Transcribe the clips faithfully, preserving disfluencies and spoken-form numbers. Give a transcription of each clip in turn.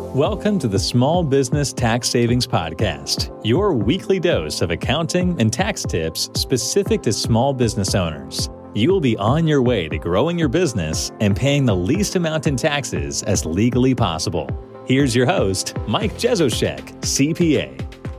Welcome to the Small Business Tax Savings Podcast, your weekly dose of accounting and tax tips specific to small business owners. You will be on your way to growing your business and paying the least amount in taxes as legally possible. Here's your host, Mike Jezoshek, C P A.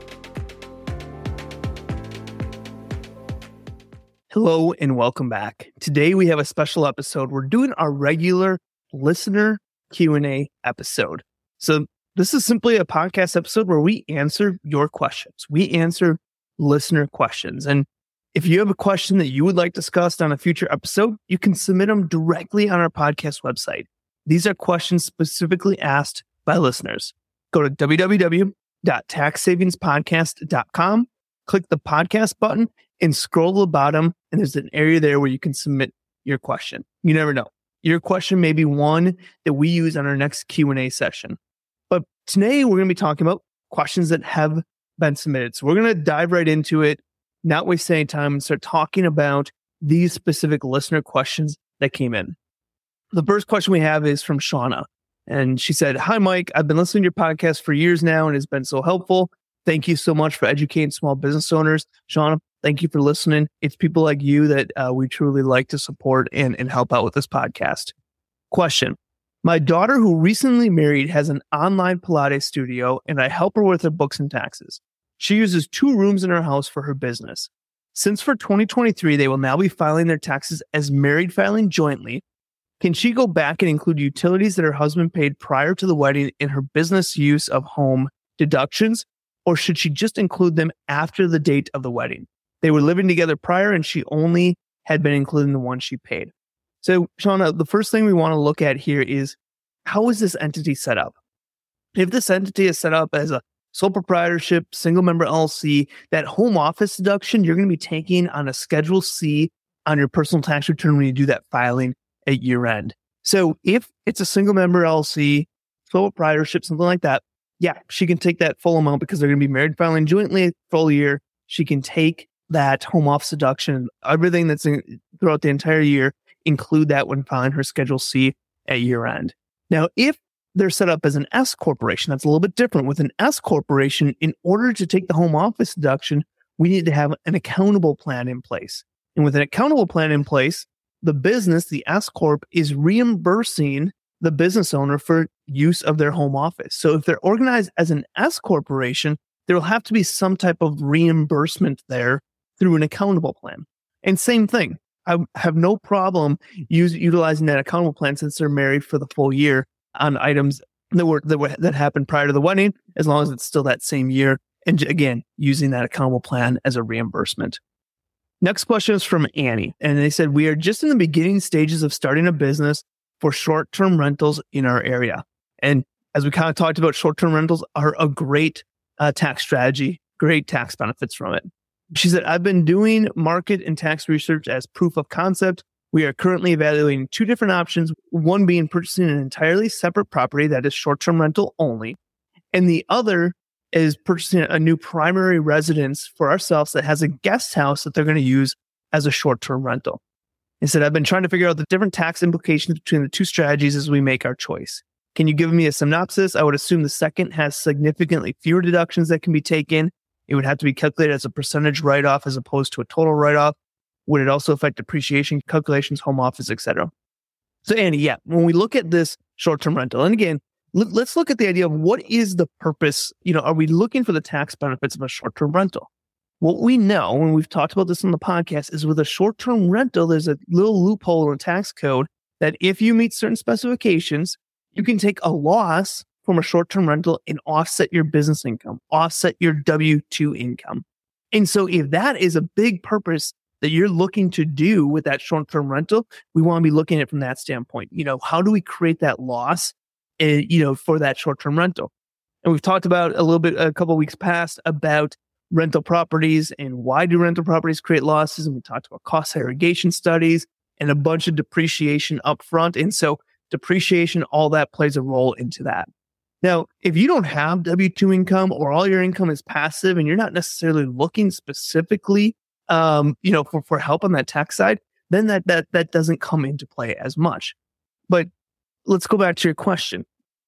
Hello and welcome back. Today we have a special episode. We're doing our regular listener Q and A episode. So this is simply a podcast episode where we answer your questions. We answer listener questions. And if you have a question that you would like discussed on a future episode, you can submit them directly on our podcast website. These are questions specifically asked by listeners. Go to w w w dot tax savings podcast dot com, click the podcast button, and scroll to the bottom, and there's an area there where you can submit your question. You never know. Your question may be one that we use on our next Q and A session. But today we're going to be talking about questions that have been submitted. So we're going to dive right into it, not waste any time, and start talking about these specific listener questions that came in. The first question we have is from Shauna. And she said, "Hi, Mike. I've been listening to your podcast for years now, and it's been so helpful. Thank you so much for educating small business owners." Shauna, thank you for listening. It's people like you that uh, we truly like to support and, and help out with this podcast. Question. My daughter, who recently married, has an online Pilates studio, and I help her with her books and taxes. She uses two rooms in her house for her business. Since for twenty twenty-three, they will now be filing their taxes as married filing jointly. Can she go back and include utilities that her husband paid prior to the wedding in her business use of home deductions, or should she just include them after the date of the wedding? They were living together prior, and she only had been including the one she paid. So, Shauna, the first thing we want to look at here is, how is this entity set up? If this entity is set up as a sole proprietorship, single member L L C, that home office deduction, you're going to be taking on a Schedule C on your personal tax return when you do that filing at year end. So if it's a single member L L C, sole proprietorship, something like that, yeah, she can take that full amount because they're going to be married filing jointly full year. She can take that home office deduction, everything that's in, throughout the entire year, include that when filing her Schedule C at year end. Now, if they're set up as an S corporation, that's a little bit different. With an S corporation, in order to take the home office deduction, we need to have an accountable plan in place. And with an accountable plan in place, the business, the S corp, is reimbursing the business owner for use of their home office. So if they're organized as an S corporation, there will have to be some type of reimbursement there through an accountable plan. And same thing, I have no problem use, utilizing that accountable plan since they're married for the full year on items that were, that were that happened prior to the wedding, as long as it's still that same year. And again, using that accountable plan as a reimbursement. Next question is from Annie. And they said, "We are just in the beginning stages of starting a business for short-term rentals in our area." And as we kind of talked about, short-term rentals are a great uh, tax strategy, great tax benefits from it. She said, "I've been doing market and tax research as proof of concept. We are currently evaluating two different options, one being purchasing an entirely separate property that is short-term rental only, and the other is purchasing a new primary residence for ourselves that has a guest house that they're going to use as a short-term rental." He said, "I've been trying to figure out the different tax implications between the two strategies as we make our choice. Can you give me a synopsis? I would assume the second has significantly fewer deductions that can be taken. It would have to be calculated as a percentage write-off as opposed to a total write-off. Would it also affect depreciation calculations, home office, et cetera" So, Annie, yeah, when we look at this short-term rental, and again, let's look at the idea of what is the purpose. You know, are we looking for the tax benefits of a short-term rental? What we know, and we've talked about this on the podcast, is with a short-term rental, there's a little loophole in the tax code that if you meet certain specifications, you can take a loss from a short-term rental and offset your business income, offset your W two income. And so if that is a big purpose that you're looking to do with that short-term rental, we want to be looking at it from that standpoint. You know, how do we create that loss Uh, you know, for that short-term rental? And we've talked about a little bit, a couple of weeks past, about rental properties and why do rental properties create losses. And we talked about cost segregation studies and a bunch of depreciation up front. And so depreciation, all that plays a role into that. Now, if you don't have W two income or all your income is passive and you're not necessarily looking specifically, um, you know, for, for help on that tax side, then that, that, that doesn't come into play as much. But let's go back to your question.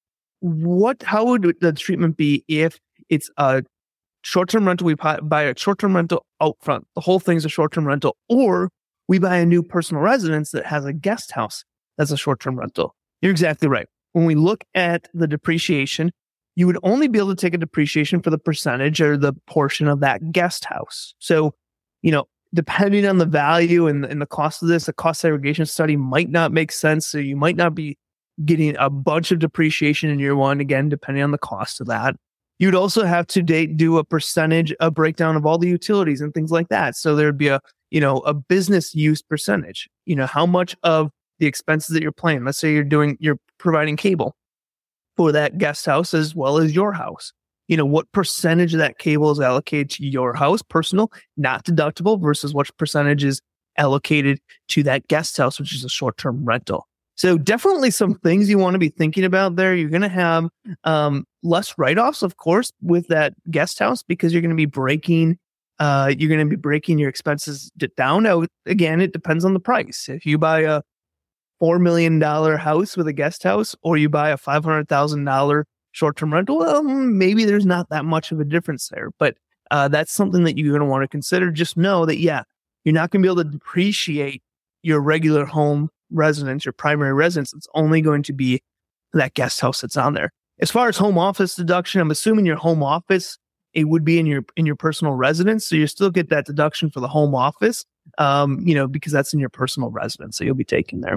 what? How would the treatment be if it's a short-term rental? We buy a short-term rental out front. The whole thing's a short-term rental, or we buy a new personal residence that has a guest house that's a short-term rental. You're exactly right. When we look at the depreciation, you would only be able to take a depreciation for the percentage or the portion of that guest house. So, you know, depending on the value and, and the cost of this, a cost segregation study might not make sense. So you might not be getting a bunch of depreciation in year one, again, depending on the cost of that. You'd also have to date, do a percentage, a breakdown of all the utilities and things like that. So there'd be a, you know, a business use percentage, you know, how much of the expenses that you're paying. Let's say you're doing, you're providing cable for that guest house as well as your house. You know, what percentage of that cable is allocated to your house, personal, not deductible, versus what percentage is allocated to that guest house, which is a short-term rental. So definitely some things you want to be thinking about there. You're going to have um, less write-offs, of course, with that guest house, because you're going to be breaking, uh, you're going to be breaking your expenses down. Now, again, it depends on the price. If you buy a four million dollars house with a guest house, or you buy a five hundred thousand dollars short-term rental, well, maybe there's not that much of a difference there. But uh, that's something that you're going to want to consider. Just know that, yeah, you're not going to be able to depreciate your regular home residence, your primary residence. It's only going to be that guest house that's on there. As far as home office deduction, I'm assuming your home office, it would be in your in your personal residence. So you still get that deduction for the home office, um, you know, because that's in your personal residence. So you'll be taking there.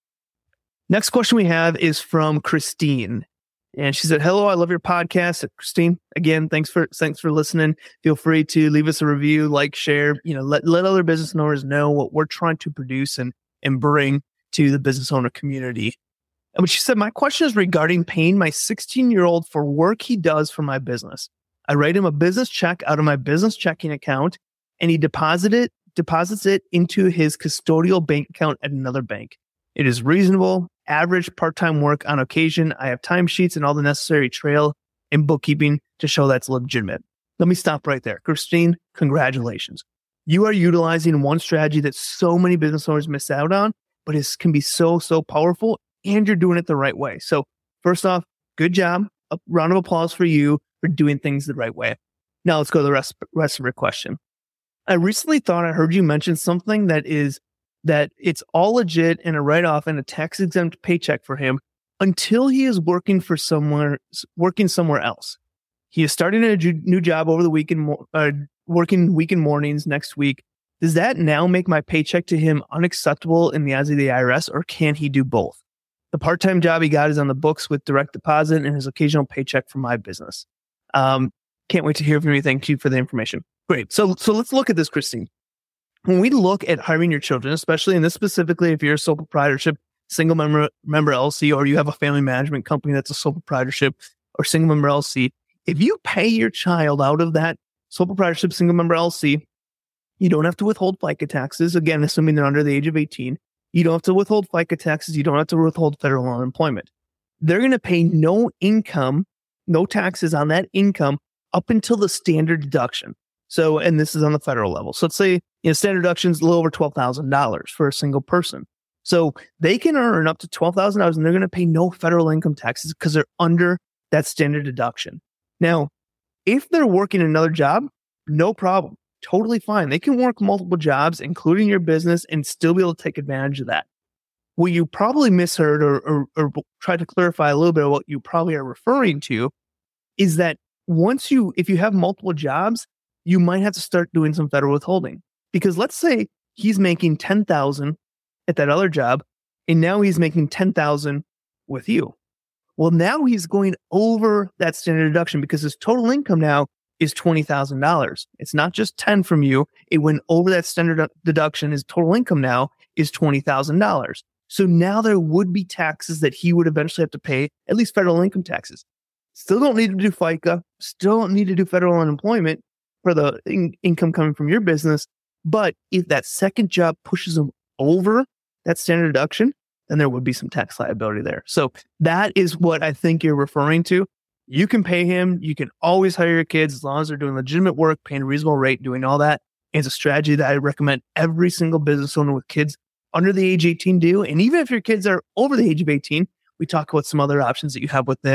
Next question we have is from Christine. And she said, hello, I love your podcast. Christine, again, thanks for thanks for listening. Feel free to leave us a review, like, share, you know, let, let other business owners know what we're trying to produce and, and bring to the business owner community. And she said, my question is regarding paying my sixteen-year-old for work he does for my business. I write him a business check out of my business checking account, and he deposit it, deposits it into his custodial bank account at another bank. It is reasonable, average part-time work on occasion. I have timesheets and all the necessary trail and bookkeeping to show that's legitimate. Let me stop right there. Christine, congratulations. You are utilizing one strategy that so many business owners miss out on, but it can be so, so powerful, and you're doing it the right way. So first off, good job. A round of applause for you for doing things the right way. Now let's go to the rest, rest of your question. I recently thought I heard you mention something that is that it's all legit and a write-off and a tax-exempt paycheck for him until he is working for somewhere, working somewhere else. He is starting a new job over the weekend, uh, working weekend mornings next week. Does that now make my paycheck to him unacceptable in the eyes of the I R S, or can he do both? The part-time job he got is on the books with direct deposit and his occasional paycheck from my business. Um, can't wait to hear from you. Thank you for the information. Great. So, so let's look at this, Christine. When we look at hiring your children, especially in this specifically, if you're a sole proprietorship, single member, member L L C, or you have a family management company that's a sole proprietorship or single member L L C, if you pay your child out of that sole proprietorship, single member L L C, you don't have to withhold FICA taxes. Again, assuming they're under the age of eighteen, you don't have to withhold FICA taxes. You don't have to withhold federal unemployment. They're going to pay no income, no taxes on that income up until the standard deduction. So, and this is on the federal level. So let's say, you know, standard deduction is a little over twelve thousand dollars for a single person. So they can earn up to twelve thousand dollars and they're going to pay no federal income taxes because they're under that standard deduction. Now, if they're working another job, no problem. Totally fine. They can work multiple jobs, including your business, and still be able to take advantage of that. What you probably misheard or, or, or try to clarify a little bit of what you probably are referring to is that once you, if you have multiple jobs, you might have to start doing some federal withholding. Because let's say he's making ten thousand dollars at that other job, and now he's making ten thousand dollars with you. Well, now he's going over that standard deduction because his total income now is twenty thousand dollars. It's not just ten from you. It went over that standard deduction. His total income now is twenty thousand dollars. So now there would be taxes that he would eventually have to pay, at least federal income taxes. Still don't need to do FICA. Still don't need to do federal unemployment for the in- income coming from your business. But if that second job pushes him over that standard deduction, then there would be some tax liability there. So that is what I think you're referring to. You can pay him. You can always hire your kids as long as they're doing legitimate work, paying a reasonable rate, doing all that. It's a strategy that I recommend every single business owner with kids under the age eighteen do. And even if your kids are over the age of eighteen, we talk about some other options that you have with them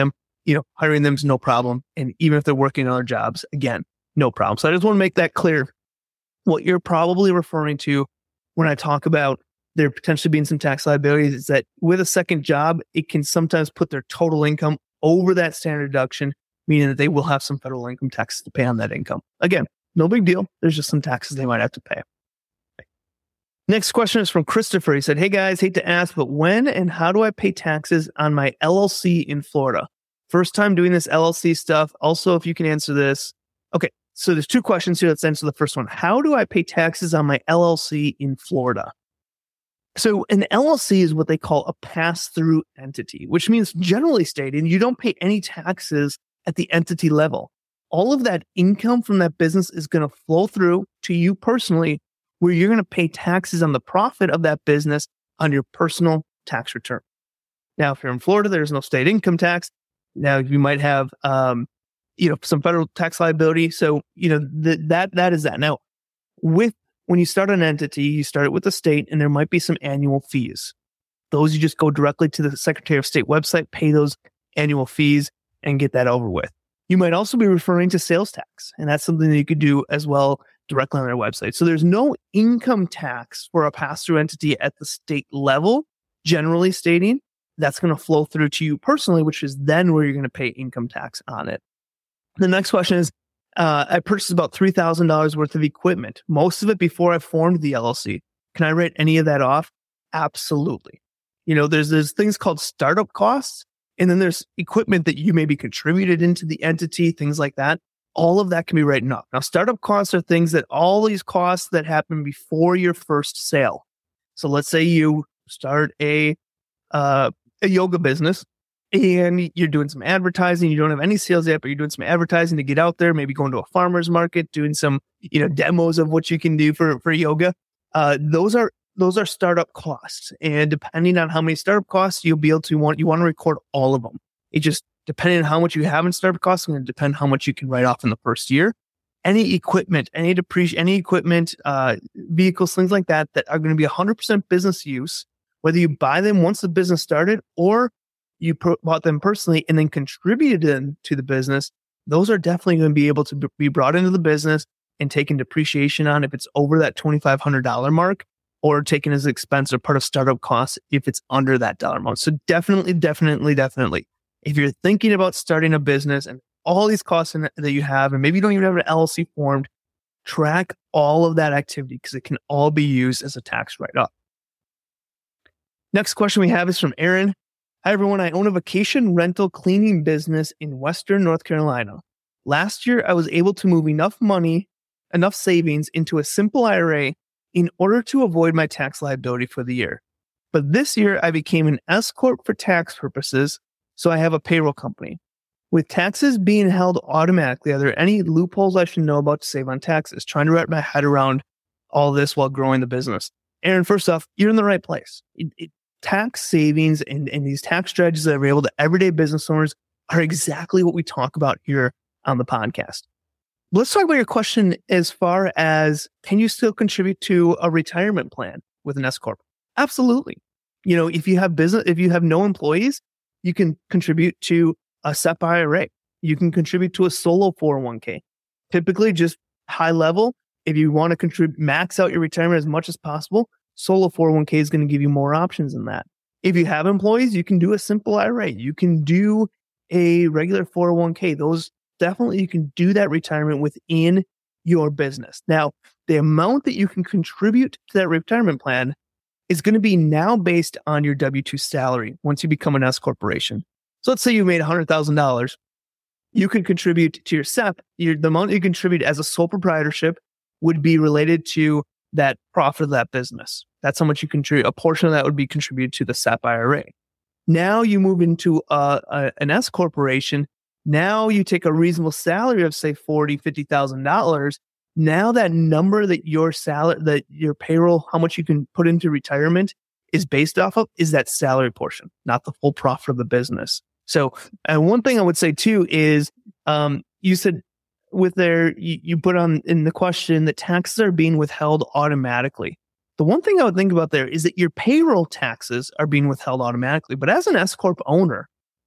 you know, hiring them is no problem. And even if they're working on other jobs, again, no problem. So I just want to make that clear. What you're probably referring to when I talk about there potentially being some tax liabilities is that with a second job, it can sometimes put their total income over that standard deduction, meaning that they will have some federal income taxes to pay on that income. Again, no big deal. There's just some taxes they might have to pay. Next question is from Christopher. He said, hey guys, hate to ask, but when and how do I pay taxes on my L L C in Florida? First time doing this L L C stuff. Also, if you can answer this. Okay, so there's two questions here. Let's answer the first one. How do I pay taxes on my L L C in Florida? So an L L C is what they call a pass-through entity, which means generally stated, you don't pay any taxes at the entity level. All of that income from that business is going to flow through to you personally, where you're going to pay taxes on the profit of that business on your personal tax return. Now, if you're in Florida, there's no state income tax. Now, you might have, um, you know, some federal tax liability. So, you know, th- that that is that. Now, with when you start an entity, you start it with the state, and there might be some annual fees. Those you just go directly to the Secretary of State website, pay those annual fees, and get that over with. You might also be referring to sales tax, and that's something that you could do as well directly on their website. So there's no income tax for a pass-through entity at the state level, generally stating. That's going to flow through to you personally, which is then where you're going to pay income tax on it. The next question is, uh, I purchased about three thousand dollars worth of equipment, most of it before I formed the L L C. Can I write any of that off? Absolutely. You know, there's, there's things called startup costs, and then there's equipment that you maybe contributed into the entity, things like that. All of that can be written off. Now, startup costs are things that all these costs that happen before your first sale. So let's say you start a uh, a yoga business and you're doing some advertising. You don't have any sales yet, but you're doing some advertising to get out there, maybe going to a farmer's market, doing some, you know, demos of what you can do for, for yoga. Uh, those are those are startup costs. And depending on how many startup costs, you'll be able to want, you want to record all of them. It just, depending on how much you have in startup costs, it's going to depend how much you can write off in the first year. Any equipment, any depreciation, any equipment, uh, vehicles, things like that, that are going to be one hundred percent business use, whether you buy them once the business started or you pro- bought them personally and then contributed them to the business, those are definitely going to be able to b- be brought into the business and taken depreciation on if it's over that twenty-five hundred dollars mark, or taken as expense or part of startup costs if it's under that dollar amount. So definitely, definitely, definitely. If you're thinking about starting a business and all these costs in, that you have, and maybe you don't even have an L L C formed, track all of that activity because it can all be used as a tax write-off. Next question we have is from Aaron. Hi, everyone. I own a vacation rental cleaning business in Western North Carolina. Last year, I was able to move enough money, enough savings into a simple I R A in order to avoid my tax liability for the year. But this year, I became an S Corp for tax purposes, so I have a payroll company. With taxes being held automatically, are there any loopholes I should know about to save on taxes? Trying to wrap my head around all this while growing the business. Aaron, first off, you're in the right place. It, it, tax savings and, and these tax strategies that are available to everyday business owners are exactly what we talk about here on the podcast. Let's talk about your question as far as, can you still contribute to a retirement plan with an S Corp? Absolutely. You know, if you have business, if you have no employees, you can contribute to a S E P I R A. You can contribute to a solo four oh one k. Typically, just high level, if you want to contribute, max out your retirement as much as possible, solo four oh one k is going to give you more options than that. If you have employees, you can do a simple I R A. You can do a regular four oh one k. Those definitely, you can do that retirement within your business. Now, the amount that you can contribute to that retirement plan is going to be now based on your W two salary once you become an S corporation. So let's say you made one hundred thousand dollars. You can contribute to your S E P. Your, the amount you contribute as a sole proprietorship would be related to that profit of that business. That's how much you contribute. A portion of that would be contributed to the S E P I R A. Now you move into a, a, an S corporation. Now you take a reasonable salary of say forty thousand dollars, fifty thousand dollars. Now that number that your salary, that your payroll, how much you can put into retirement is based off of is that salary portion, not the full profit of the business. So, and one thing I would say too is, um, you said with their, you, you put on in the question that taxes are being withheld automatically. The one thing I would think about there is that your payroll taxes are being withheld automatically, but as an S Corp owner,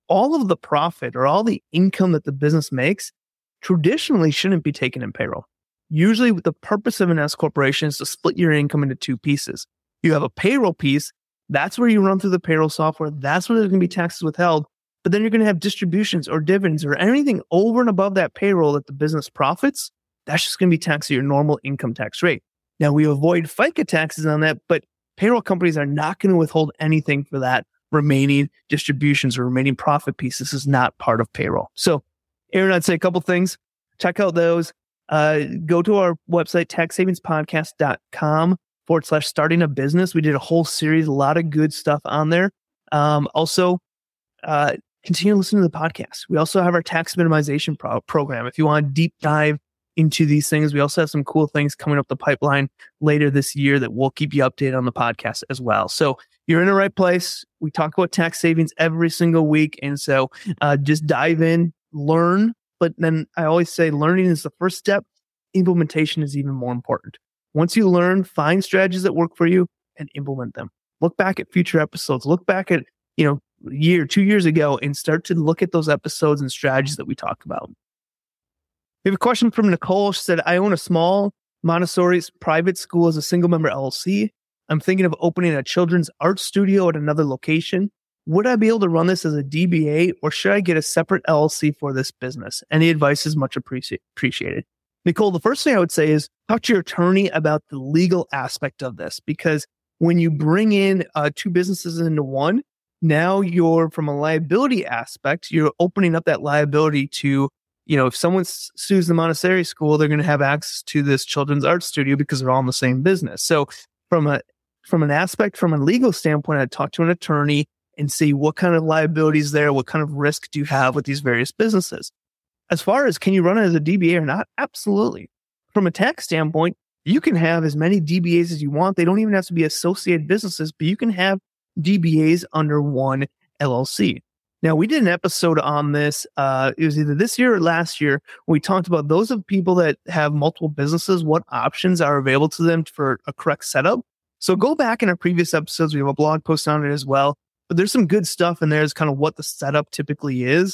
all of the profit or all the income that the business makes traditionally shouldn't be taken in payroll. Usually the purpose of an S corporation is to split your income into two pieces. You have a payroll piece. That's where you run through the payroll software. That's where there's going to be taxes withheld. But then you're going to have distributions or dividends or anything over and above that payroll that the business profits. That's just going to be taxed at your normal income tax rate. Now, we avoid FICA taxes on that, but payroll companies are not going to withhold anything for that remaining distributions or remaining profit piece. This is not part of payroll. So, Aaron, I'd say a couple things. Check out those. Uh, go to our website, taxsavingspodcast.com forward slash starting a business. We did a whole series, a lot of good stuff on there. Um, also, uh, continue listening to the podcast. We also have our tax minimization pro- program. If you want to deep dive into these things, we also have some cool things coming up the pipeline later this year that we'll keep you updated on the podcast as well. So you're in the right place. We talk about tax savings every single week. And so uh, just dive in, learn. But then I always say learning is the first step. Implementation is even more important. Once you learn, find strategies that work for you and implement them. Look back at future episodes. Look back at, you know, a year, two years ago and start to look at those episodes and strategies that we talked about. We have a question from Nicole. She said, I own a small Montessori private school as a single member L L C. I'm thinking of opening a children's art studio at another location. Would I be able to run this as a D B A or should I get a separate L L C for this business? Any advice is much appreci- appreciated. Nicole, the first thing I would say is talk to your attorney about the legal aspect of this, because when you bring in uh, two businesses into one, now you're, from a liability aspect, you're opening up that liability to, you know, if someone sues the Montessori school, they're going to have access to this children's art studio because they're all in the same business. So from a from an aspect, from a legal standpoint, I'd talk to an attorney and see what kind of liabilities there, what kind of risk do you have with these various businesses. As far as can you run it as a D B A or not? Absolutely. From a tax standpoint, you can have as many D B As as you want. They don't even have to be associated businesses, but you can have D B As under one L L C. Now, we did an episode on this. Uh, it was either this year or last year. We talked about those of people that have multiple businesses, what options are available to them for a correct setup. So go back in our previous episodes. We have a blog post on it as well. But there's some good stuff in there as kind of what the setup typically is.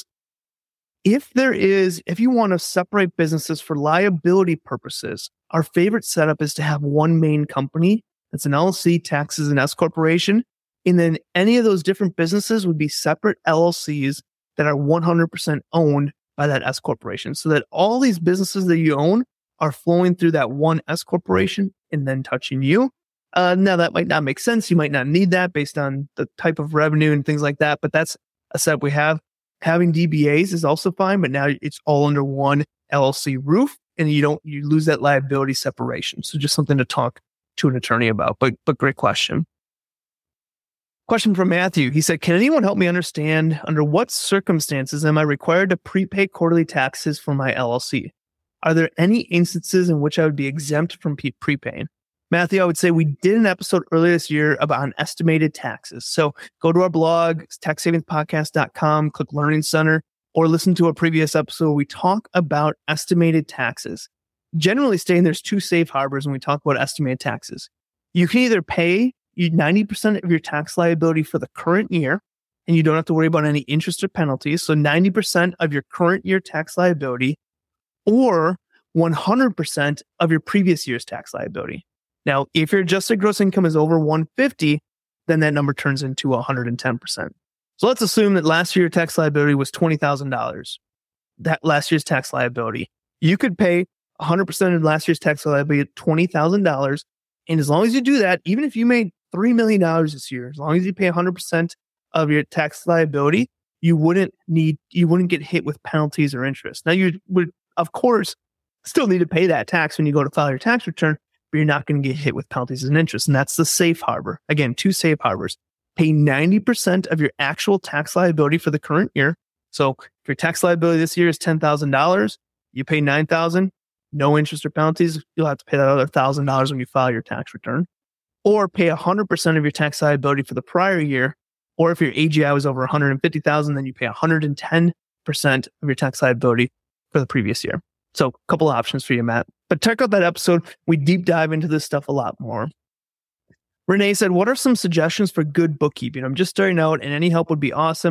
If there is, if you want to separate businesses for liability purposes, our favorite setup is to have one main company. That's an L L C, taxes, and S corporation. And then any of those different businesses would be separate L L Cs that are one hundred percent owned by that S corporation. So that all these businesses that you own are flowing through that one S corporation and then touching you. Uh, now, that might not make sense. You might not need that based on the type of revenue and things like that. But that's a setup we have. Having D B As is also fine, but now it's all under one L L C roof and you don't, you lose that liability separation. So just something to talk to an attorney about, but, but great question. Question from Matthew. He said, can anyone help me understand under what circumstances am I required to prepay quarterly taxes for my L L C? Are there any instances in which I would be exempt from pre- prepaying? Matthew, I would say we did an episode earlier this year about on estimated taxes. So go to our blog, tax savings podcast dot com, click Learning Center, or listen to a previous episode. We talk about estimated taxes. Generally saying there's two safe harbors when we talk about estimated taxes. You can either pay ninety percent of your tax liability for the current year, and you don't have to worry about any interest or penalties. So ninety percent of your current year tax liability, or one hundred percent of your previous year's tax liability. Now, if your adjusted gross income is over one hundred fifty, then that number turns into one hundred ten percent. So let's assume that last year's tax liability was twenty thousand dollars. That last year's tax liability. You could pay one hundred percent of last year's tax liability at twenty thousand dollars. And as long as you do that, even if you made three million dollars this year, as long as you pay one hundred percent of your tax liability, you wouldn't need, you wouldn't get hit with penalties or interest. Now, you would, of course, still need to pay that tax when you go to file your tax return, but you're not going to get hit with penalties and interest. And that's the safe harbor. Again, two safe harbors. Pay ninety percent of your actual tax liability for the current year. So if your tax liability this year is ten thousand dollars, you pay nine thousand dollars, no interest or penalties. You'll have to pay that other one thousand dollars when you file your tax return. Or pay one hundred percent of your tax liability for the prior year. Or if your A G I was over one hundred fifty thousand dollars, then you pay one hundred ten percent of your tax liability for the previous year. So a couple of options for you, Matt. But check out that episode. We deep dive into this stuff a lot more. Renee said, what are some suggestions for good bookkeeping? I'm just starting out and any help would be awesome.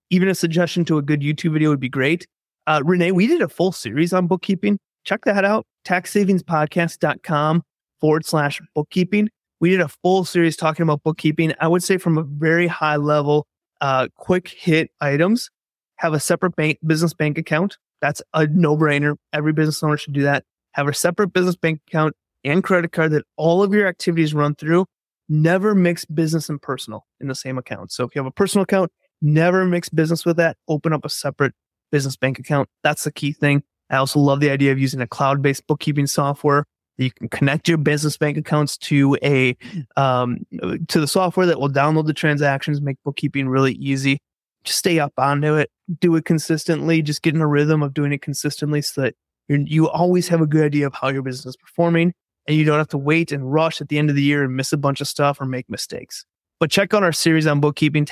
Even a suggestion to a good YouTube video would be great. Uh, Renee, we did a full series on bookkeeping. Check that out. taxsavingspodcast.com forward slash bookkeeping. We did a full series talking about bookkeeping. I would say from a very high level, uh, quick hit items. Have a separate bank, business bank account. That's a no-brainer. Every business owner should do that. Have a separate business bank account and credit card that all of your activities run through. Never mix business and personal in the same account. So if you have a personal account, never mix business with that. Open up a separate business bank account. That's the key thing. I also love the idea of using a cloud-based bookkeeping software. You can connect your business bank accounts to a um, to the software that will download the transactions, make bookkeeping really easy. Just stay up onto it. Do it consistently. Just get in a rhythm of doing it consistently so that you're, you always have a good idea of how your business is performing, and you don't have to wait and rush at the end of the year and miss a bunch of stuff or make mistakes. But check out our series on bookkeeping,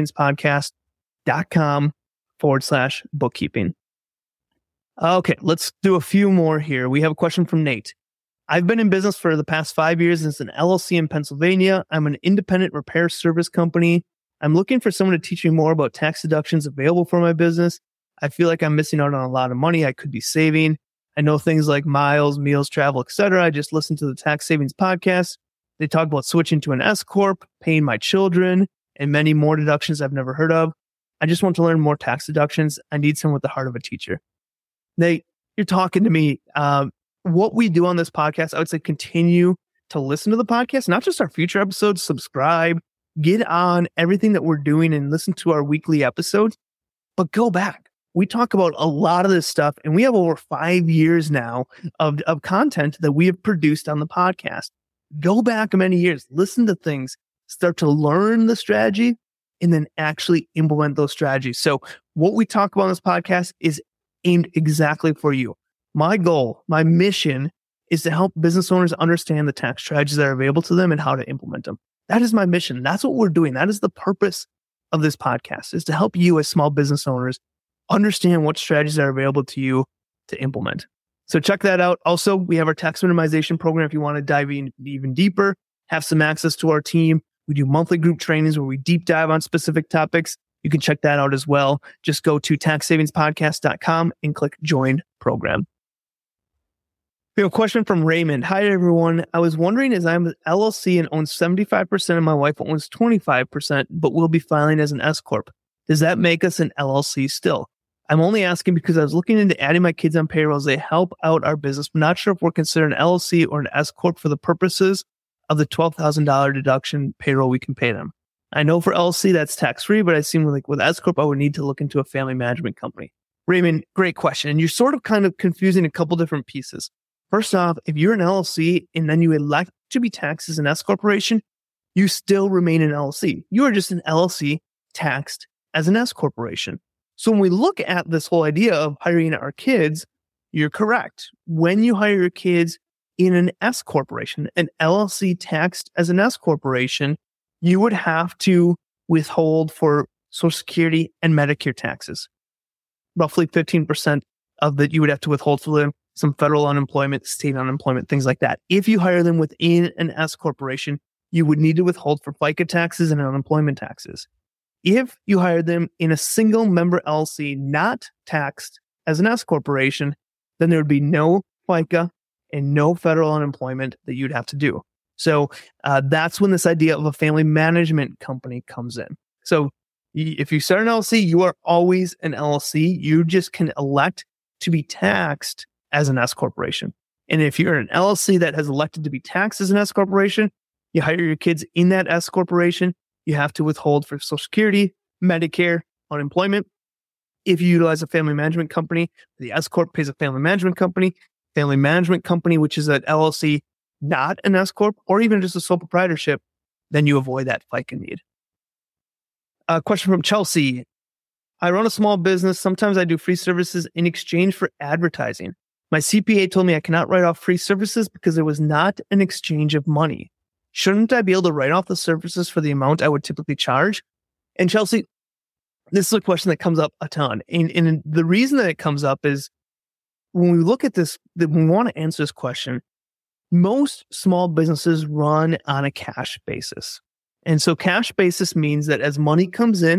taxsavingspodcast.com forward slash bookkeeping. Okay, let's do a few more here. We have a question from Nate. I've been in business for the past five years as an L L C in Pennsylvania. I'm an independent repair service company. I'm looking for someone to teach me more about tax deductions available for my business. I feel like I'm missing out on a lot of money I could be saving. I know things like miles, meals, travel, et cetera. I just listened to the Tax Savings Podcast. They talk about switching to an S Corp, paying my children, and many more deductions I've never heard of. I just want to learn more tax deductions. I need someone with the heart of a teacher. Nate, you're talking to me. Um, what we do on this podcast, I would say continue to listen to the podcast, not just our future episodes, subscribe, get on everything that we're doing and listen to our weekly episodes, but go back. We talk about a lot of this stuff, and we have over five years now of, of content that we have produced on the podcast. Go back many years, listen to things, start to learn the strategy, and then actually implement those strategies. So what we talk about on this podcast is aimed exactly for you. My goal, my mission is to help business owners understand the tax strategies that are available to them and how to implement them. That is my mission. That's what we're doing. That is the purpose of this podcast, is to help you as small business owners understand what strategies are available to you to implement. So check that out. Also, we have our tax minimization program. If you want to dive in even deeper, have some access to our team. We do monthly group trainings where we deep dive on specific topics. You can check that out as well. Just go to tax savings podcast dot com and click join program. We have a question from Raymond. Hi, everyone. I was wondering, as I'm an L L C and own seventy-five percent and my wife owns twenty-five percent, but will be filing as an S Corp. Does that make us an L L C still? I'm only asking because I was looking into adding my kids on payroll as they help out our business, but not sure if we're considered an L L C or an S Corp for the purposes of the twelve thousand dollars deduction payroll we can pay them. I know for L L C that's tax-free, but I seem like with S Corp, I would need to look into a family management company. Raymond, great question. And you're sort of kind of confusing a couple different pieces. First off, if you're an L L C and then you elect to be taxed as an S corporation, you still remain an L L C. You are just an L L C taxed as an S corporation. So when we look at this whole idea of hiring our kids, you're correct. When you hire your kids in an S corporation, an L L C taxed as an S corporation, you would have to withhold for Social Security and Medicare taxes. Roughly fifteen percent of that you would have to withhold for them. Some federal unemployment, state unemployment, things like that. If you hire them within an S corporation, you would need to withhold for FICA taxes and unemployment taxes. If you hire them in a single member L L C, not taxed as an S corporation, then there would be no FICA and no federal unemployment that you'd have to do. So uh, that's when this idea of a family management company comes in. So if you start an L L C, you are always an L L C. You just can elect to be taxed as an S corporation. And if you're an L L C that has elected to be taxed as an S corporation, you hire your kids in that S corporation, you have to withhold for Social Security, Medicare, unemployment. If you utilize a family management company, the S Corp pays a family management company, family management company, which is an L L C, not an S Corp, or even just a sole proprietorship, then you avoid that FICA need. A question from Chelsea. I run a small business. Sometimes I do free services in exchange for advertising. My C P A told me I cannot write off free services because it was not an exchange of money. Shouldn't I be able to write off the services for the amount I would typically charge? And Chelsea, this is a question that comes up a ton. And, and the reason that it comes up is when we look at this, that we want to answer this question, most small businesses run on a cash basis. And so cash basis means that as money comes in,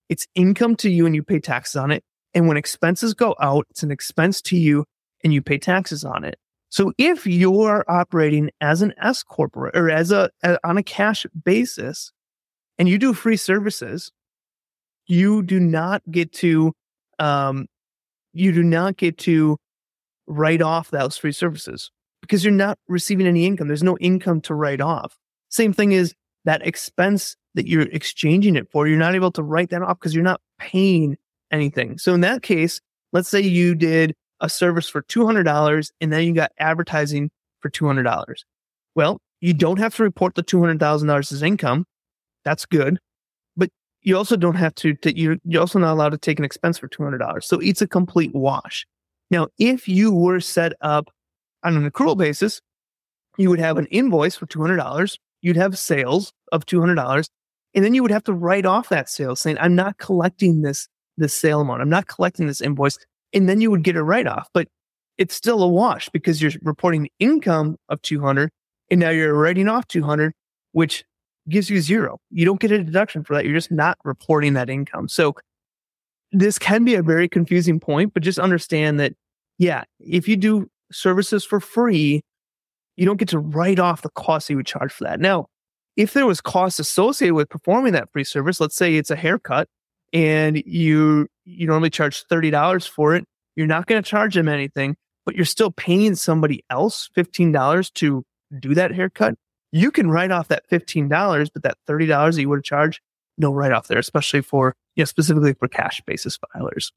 It's income to you and you pay taxes on it. And when expenses go out, it's an expense to you and you pay taxes on it. So if you're operating as an S corporate or as a, a on a cash basis and you do free services, you do not get to um, you do not get to write off those free services because you're not receiving any income. There's no income to write off. Same thing is that expense that you're exchanging it for, you're not able to write that off because you're not paying anything. So in that case, let's say you did a service for two hundred dollars and then you got advertising for two hundred dollars. Well, you don't have to report the two hundred thousand dollars as income. That's good. But you also don't have to, to you're, you're also not allowed to take an expense for two hundred dollars. So it's a complete wash. Now, if you were set up on an accrual basis, you would have an invoice for two hundred dollars. You'd have sales of two hundred dollars. And then you would have to write off that sale saying, I'm not collecting this, this sale amount. I'm not collecting this invoice. And then you would get a write-off. But it's still a wash because you're reporting income of two hundred dollars and now you're writing off two hundred dollars, which gives you zero. You don't get a deduction for that. You're just not reporting that income. So this can be a very confusing point, but just understand that, yeah, if you do services for free, you don't get to write off the costs you would charge for that. Now, if there was costs associated with performing that free service, let's say it's a haircut and you you normally charge thirty dollars for it, you're not going to charge them anything, but you're still paying somebody else fifteen dollars to do that haircut. You can write off that fifteen dollars, but that thirty dollars that you would have charged, no write-off there, especially for, you know, specifically for cash basis filers.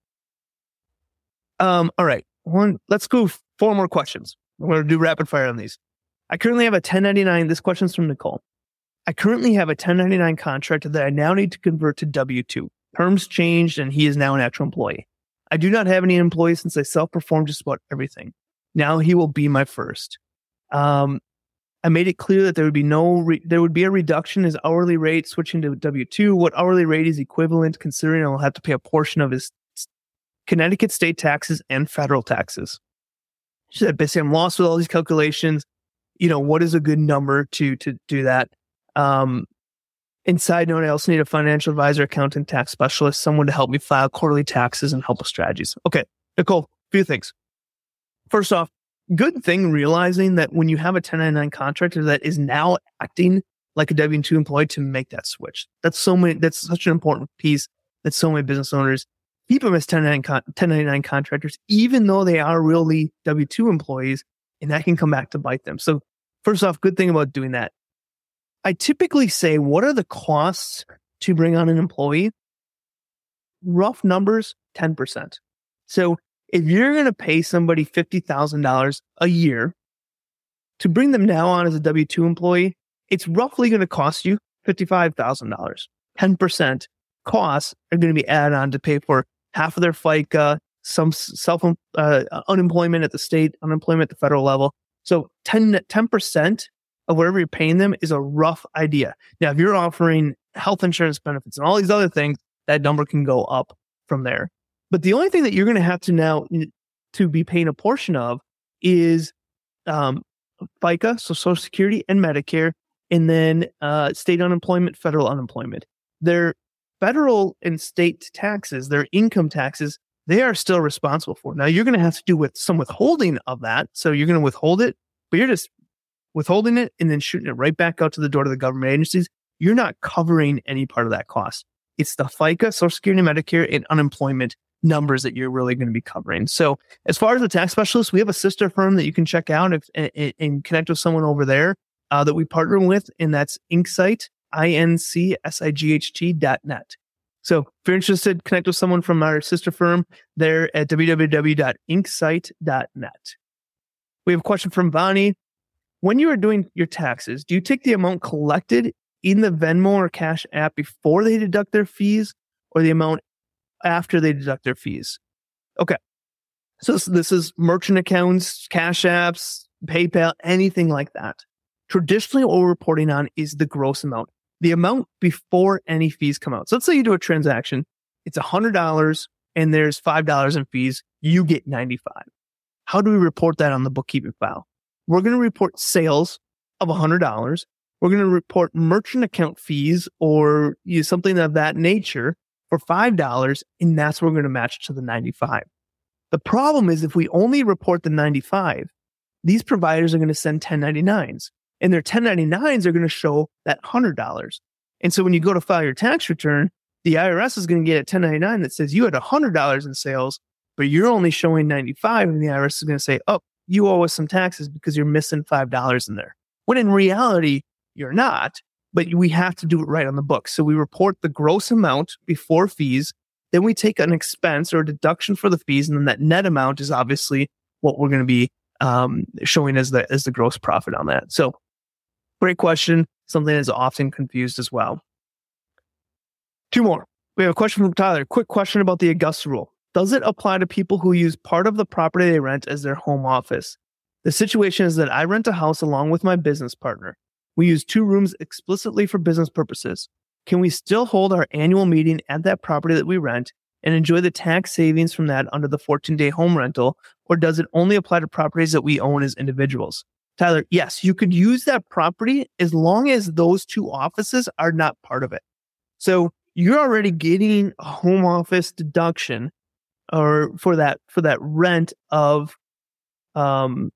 Um, all right, one, let's go four more questions. I'm going to do rapid fire on these. I currently have a ten ninety-nine. This question's from Nicole. I currently have a ten ninety-nine contractor that I now need to convert to W two. Terms changed and he is now an actual employee. I do not have any employees since I self-perform just about everything. Now he will be my first. Um, I made it clear that there would be no, re- there would be a reduction in his hourly rate switching to W two. What hourly rate is equivalent considering I will have to pay a portion of his Connecticut state taxes and federal taxes. She said, basically, I'm lost with all these calculations. You know, what is a good number to, to do that? Um, and side note, I also need a financial advisor, accountant, tax specialist, someone to help me file quarterly taxes and help with strategies. Okay, Nicole, a few things. First off, good thing realizing that when you have a ten ninety-nine contractor that is now acting like a W two employee to make that switch. That's so many, that's such an important piece that so many business owners keep them as ten ninety-nine contractors, even though they are really W two employees, and that can come back to bite them. So first off, good thing about doing that. I typically say, what are the costs to bring on an employee? Rough numbers, ten percent. So if you're going to pay somebody fifty thousand dollars a year to bring them now on as a W two employee, it's roughly going to cost you fifty-five thousand dollars. ten percent costs are going to be added on to pay for half of their FICA, some self uh, unemployment at the state, unemployment at the federal level. So ten percent of whatever you're paying them is a rough idea. Now, if you're offering health insurance benefits and all these other things, that number can go up from there. But the only thing that you're going to have to now to be paying a portion of is um, FICA, so Social Security and Medicare, and then uh, state unemployment, federal unemployment. Their federal and state taxes, their income taxes, they are still responsible for. Now, you're going to have to do with some withholding of that. So you're going to withhold it, but you're just withholding it and then shooting it right back out to the door to the government agencies. You're not covering any part of that cost. It's the FICA, Social Security, Medicare, and unemployment numbers that you're really going to be covering. So as far as the tax specialist, we have a sister firm that you can check out if, and, and connect with someone over there uh, that we partner with, and that's Insight, I N C S I G H T dot net. So if you're interested, connect with someone from our sister firm there at w w w dot insight dot net. We have a question from Vani. When you are doing your taxes, do you take the amount collected in the Venmo or Cash App before they deduct their fees, or the amount after they deduct their fees? Okay. So this, this is merchant accounts, Cash Apps, PayPal, anything like that. Traditionally, what we're reporting on is the gross amount, the amount before any fees come out. So let's say you do a transaction, it's one hundred dollars and there's five dollars in fees, you get ninety-five dollars. How do we report that on the bookkeeping file? We're going to report sales of one hundred dollars. We're going to report merchant account fees or you know, something of that nature for five dollars, and that's where we're going to match to the ninety-five. The problem is if we only report the ninety-five, these providers are going to send ten ninety-nines, and their ten ninety-nines are going to show that one hundred dollars. And so when you go to file your tax return, the I R S is going to get a ten ninety-nine that says you had one hundred dollars in sales, but you're only showing ninety-five, and the I R S is going to say, oh, you owe us some taxes because you're missing five dollars in there. When in reality, you're not, but we have to do it right on the books. So we report the gross amount before fees, then we take an expense or a deduction for the fees, and then that net amount is obviously what we're going to be um, showing as the as the gross profit on that. So great question, something that is often confused as well. Two more. We have a question from Tyler. Quick question about the Augusta rule. Does it apply to people who use part of the property they rent as their home office? The situation is that I rent a house along with my business partner. We use two rooms explicitly for business purposes. Can we still hold our annual meeting at that property that we rent and enjoy the tax savings from that under the fourteen-day home rental, or does it only apply to properties that we own as individuals? Tyler, yes, you could use that property as long as those two offices are not part of it. So you're already getting a home office deduction or for that for that rent of um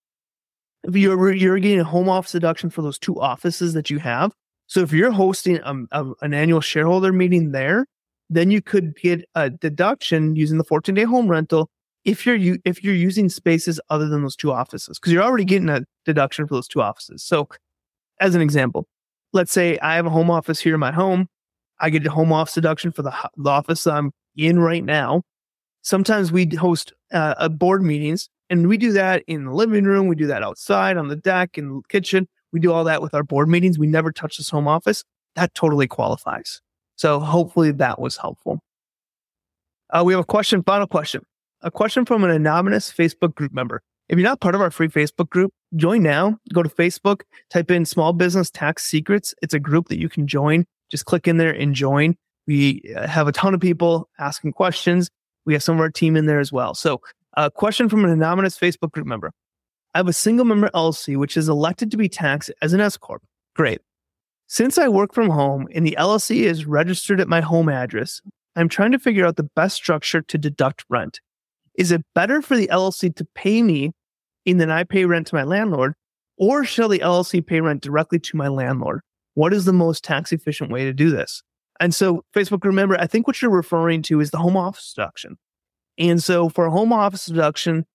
you're you're getting a home office deduction for those two offices that you have. So if you're hosting a, a, an annual shareholder meeting there, then you could get a deduction using the fourteen-day home rental if you're if you're using spaces other than those two offices, because you're already getting a deduction for those two offices. So as an example, let's say I have a home office here in my home. I get a home office deduction for the, the office I'm in right now. Sometimes we host uh, a board meetings, and we do that in the living room. We do that outside on the deck, in the kitchen. We do all that with our board meetings. We never touch this home office. That totally qualifies. So hopefully that was helpful. Uh, we have a question, final question. A question from an anonymous Facebook group member. If you're not part of our free Facebook group, join now. Go to Facebook, type in Small Business Tax Secrets. It's a group that you can join. Just click in there and join. We have a ton of people asking questions. We have some of our team in there as well. So a question from an anonymous Facebook group member. I have a single member L L C, which is elected to be taxed as an S Corp. Great. Since I work from home and the L L C is registered at my home address, I'm trying to figure out the best structure to deduct rent. Is it better for the L L C to pay me and then I pay rent to my landlord, or shall the L L C pay rent directly to my landlord? What is the most tax efficient way to do this? And so Facebook, remember, I think what you're referring to is the home office deduction. And so for a home office deduction,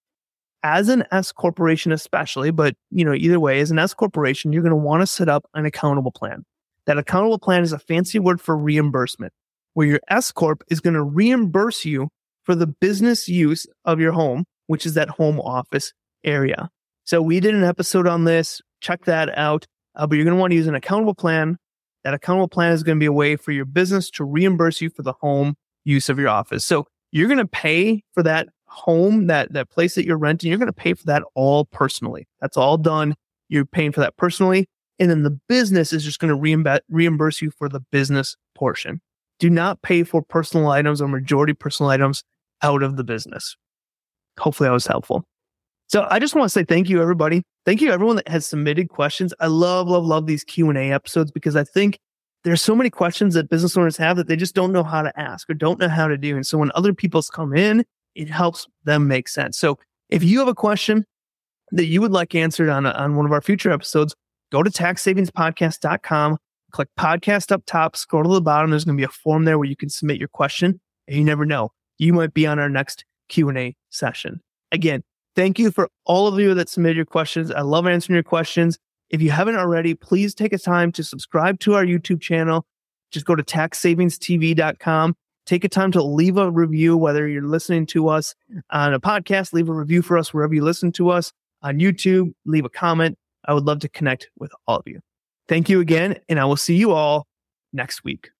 as an S corporation especially, but you know, either way, as an S corporation, you're going to want to set up an accountable plan. That accountable plan is a fancy word for reimbursement, where your S corp is going to reimburse you for the business use of your home, which is that home office area. So we did an episode on this. Check that out. Uh, but you're going to want to use an accountable plan. That accountable plan is going to be a way for your business to reimburse you for the home use of your office. So you're going to pay for that home, that, that place that you're renting. You're going to pay for that all personally. That's all done. You're paying for that personally. And then the business is just going to reimb- reimburse you for the business portion. Do not pay for personal items or majority personal items out of the business. Hopefully that was helpful. So I just want to say thank you, everybody. Thank you, everyone that has submitted questions. I love, love, love these Q and A episodes because I think there's so many questions that business owners have that they just don't know how to ask or don't know how to do. And so when other people's come in, it helps them make sense. So if you have a question that you would like answered on, a, on one of our future episodes, go to tax savings podcast dot com, click podcast up top, scroll to the bottom. There's going to be a form there where you can submit your question. And you never know, you might be on our next Q and A session. Again, thank you for all of you that submitted your questions. I love answering your questions. If you haven't already, please take a time to subscribe to our YouTube channel. Just go to tax savings t v dot com. Take a time to leave a review, whether you're listening to us on a podcast, leave a review for us wherever you listen to us. On YouTube, leave a comment. I would love to connect with all of you. Thank you again, and I will see you all next week.